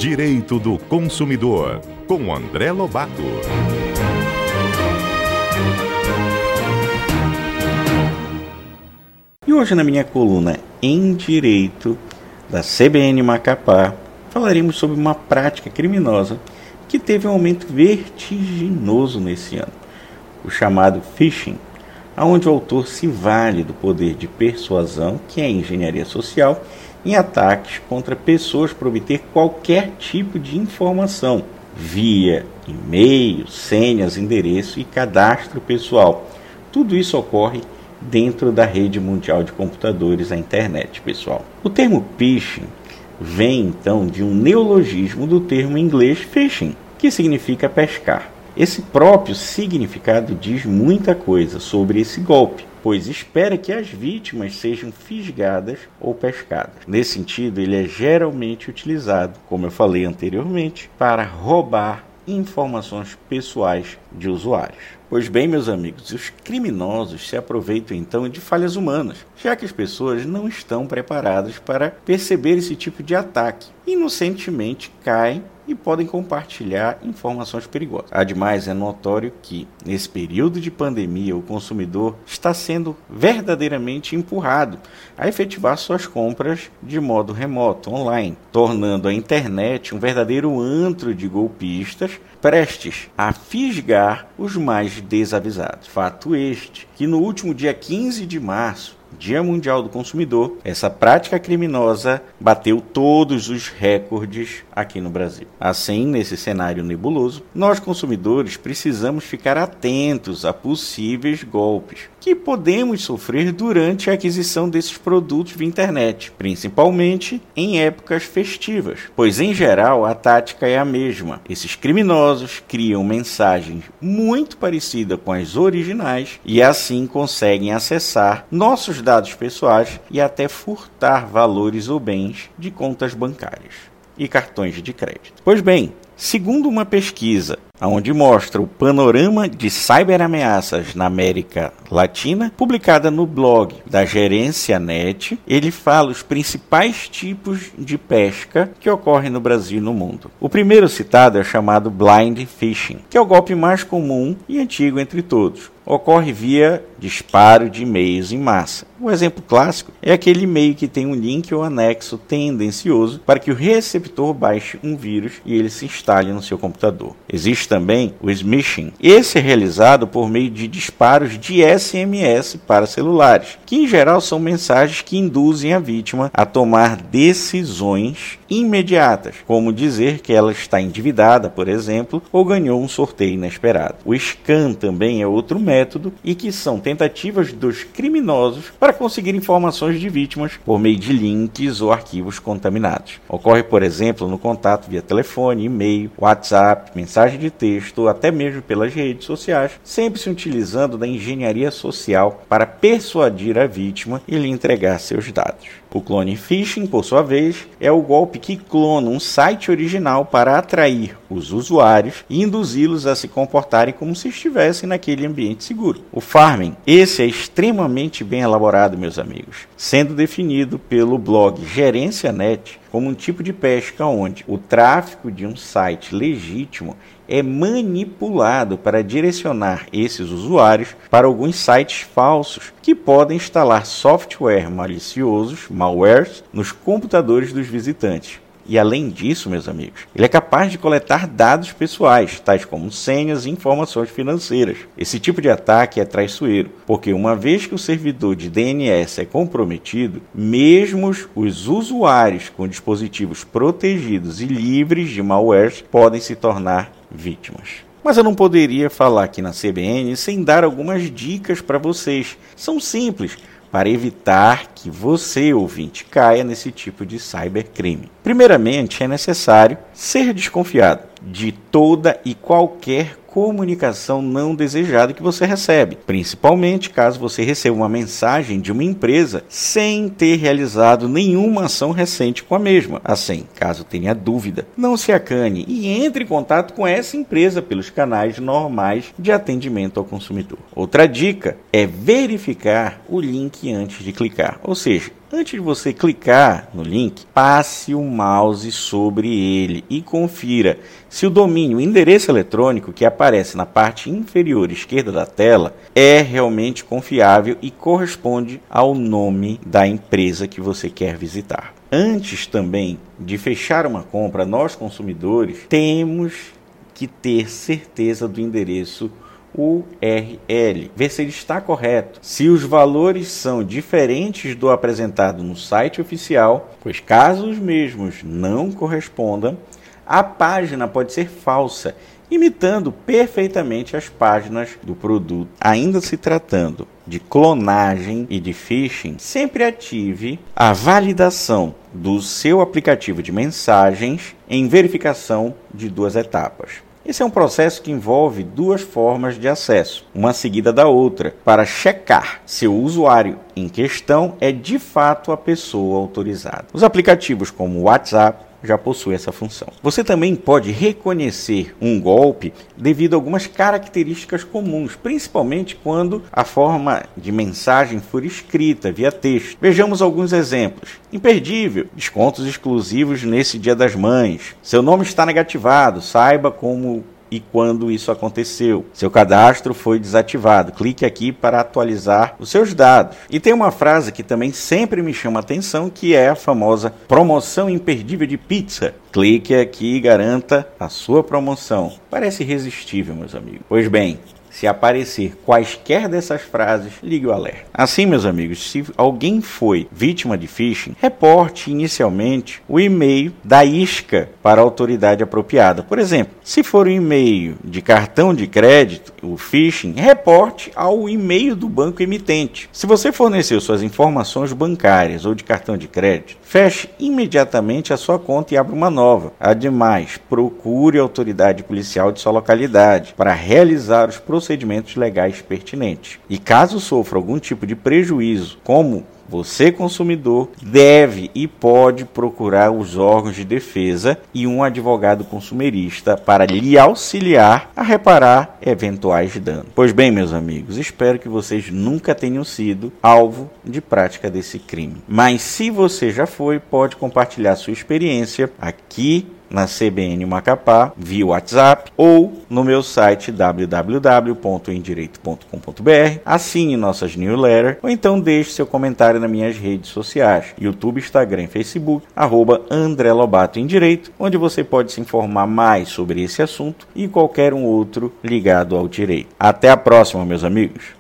Direito do Consumidor, com André Lobato. E hoje na minha coluna Em Direito, da CBN Macapá, falaremos sobre uma prática criminosa que teve um aumento vertiginoso nesse ano, o chamado phishing, onde o autor se vale do poder de persuasão, que é a engenharia social, em ataques contra pessoas para obter qualquer tipo de informação, via e-mail, senhas, endereço e cadastro pessoal. Tudo isso ocorre dentro da rede mundial de computadores, a internet, pessoal. O termo phishing vem, então, de um neologismo do termo inglês fishing, que significa pescar. Esse próprio significado diz muita coisa sobre esse golpe, pois espera que as vítimas sejam fisgadas ou pescadas. Nesse sentido, ele é geralmente utilizado, como eu falei anteriormente, para roubar informações pessoais de usuários. Pois bem, meus amigos, os criminosos se aproveitam então de falhas humanas, já que as pessoas não estão preparadas para perceber esse tipo de ataque. Inocentemente caem e podem compartilhar informações perigosas. Ademais, é notório que, nesse período de pandemia, o consumidor está sendo verdadeiramente empurrado a efetivar suas compras de modo remoto, online, tornando a internet um verdadeiro antro de golpistas prestes a fisgar os mais desavisados. Fato este que no último dia 15 de março, Dia Mundial do Consumidor, essa prática criminosa bateu todos os recordes aqui no Brasil. Assim, nesse cenário nebuloso, nós consumidores precisamos ficar atentos a possíveis golpes que podemos sofrer durante a aquisição desses produtos via internet, principalmente em épocas festivas, pois em geral a tática é a mesma. Esses criminosos criam mensagens muito parecidas com as originais e assim conseguem acessar nossos dados pessoais e até furtar valores ou bens de contas bancárias e cartões de crédito. Pois bem, segundo uma pesquisa onde mostra o panorama de cyberameaças na América Latina, publicada no blog da Gerência Net, ele fala os principais tipos de pesca que ocorrem no Brasil e no mundo. O primeiro citado é chamado blind phishing, que é o golpe mais comum e antigo entre todos. Ocorre via disparo de e-mails em massa. Um exemplo clássico é aquele e-mail que tem um link ou anexo tendencioso para que o receptor baixe um vírus e ele se instale no seu computador. Existe também o smishing. Esse é realizado por meio de disparos de SMS para celulares, que em geral são mensagens que induzem a vítima a tomar decisões imediatas, como dizer que ela está endividada, por exemplo, ou ganhou um sorteio inesperado. O scam também é outro método e que são tentativas dos criminosos para conseguir informações de vítimas por meio de links ou arquivos contaminados. Ocorre, por exemplo, no contato via telefone, e-mail, WhatsApp, mensagem de texto ou até mesmo pelas redes sociais, sempre se utilizando da engenharia social para persuadir a vítima e lhe entregar seus dados. O clone phishing, por sua vez, é o golpe que clona um site original para atrair os usuários e induzi-los a se comportarem como se estivessem naquele ambiente seguro. O farming, esse é extremamente bem elaborado, meus amigos, sendo definido pelo blog Gerência Net como um tipo de pesca onde o tráfego de um site legítimo é manipulado para direcionar esses usuários para alguns sites falsos que podem instalar software maliciosos, malwares, nos computadores dos visitantes. E além disso, meus amigos, ele é capaz de coletar dados pessoais, tais como senhas e informações financeiras. Esse tipo de ataque é traiçoeiro, porque uma vez que o servidor de DNS é comprometido, mesmo os usuários com dispositivos protegidos e livres de malwares podem se tornar vítimas. Mas eu não poderia falar aqui na CBN sem dar algumas dicas para vocês. São simples, para evitar que você, ouvinte, caia nesse tipo de cybercrime. Primeiramente, é necessário ser desconfiado de toda e qualquer comunicação não desejada que você recebe, principalmente caso você receba uma mensagem de uma empresa sem ter realizado nenhuma ação recente com a mesma. Assim, caso tenha dúvida, não se acane e entre em contato com essa empresa pelos canais normais de atendimento ao consumidor. Outra dica é verificar o link antes de clicar, ou seja, Antes de você clicar no link, passe o mouse sobre ele e confira se o domínio, o endereço eletrônico que aparece na parte inferior esquerda da tela é realmente confiável e corresponde ao nome da empresa que você quer visitar. Antes também de fechar uma compra, nós consumidores temos que ter certeza do endereço URL, ver se ele está correto, se os valores são diferentes do apresentado no site oficial, pois caso os mesmos não correspondam, a página pode ser falsa, imitando perfeitamente as páginas do produto. Ainda se tratando de clonagem e de phishing, sempre ative a validação do seu aplicativo de mensagens em verificação de 2 etapas. Esse é um processo que envolve 2 formas de acesso, uma seguida da outra, para checar se o usuário em questão é de fato a pessoa autorizada. Os aplicativos como o WhatsApp já possui essa função. Você também pode reconhecer um golpe devido a algumas características comuns, principalmente quando a forma de mensagem for escrita via texto. Vejamos alguns exemplos. Imperdível, descontos exclusivos nesse Dia das Mães. Seu nome está negativado, saiba como e quando isso aconteceu. Seu cadastro foi desativado. Clique aqui para atualizar os seus dados. E tem uma frase que também sempre me chama a atenção, que é a famosa promoção imperdível de pizza. Clique aqui e garanta a sua promoção. Parece irresistível, meus amigos. Pois bem, se aparecer quaisquer dessas frases, ligue o alerta. Assim, meus amigos, se alguém foi vítima de phishing, reporte inicialmente o e-mail da isca para a autoridade apropriada. Por exemplo, se for um e-mail de cartão de crédito, o phishing, reporte ao e-mail do banco emitente. Se você forneceu suas informações bancárias ou de cartão de crédito, feche imediatamente a sua conta e abra uma nova. Ademais, procure a autoridade policial de sua localidade para realizar os procedimentos legais pertinentes. E caso sofra algum tipo de prejuízo, como você, consumidor, deve e pode procurar os órgãos de defesa e um advogado consumerista para lhe auxiliar a reparar eventuais danos. Pois bem, meus amigos, espero que vocês nunca tenham sido alvo de prática desse crime. Mas se você já foi, pode compartilhar sua experiência aqui na CBN Macapá, via WhatsApp ou no meu site www.endireito.com.br, assine nossas newsletters ou então deixe seu comentário nas minhas redes sociais, YouTube, Instagram e Facebook, @André Lobato em Direito, onde você pode se informar mais sobre esse assunto e qualquer um outro ligado ao direito. Até a próxima, meus amigos!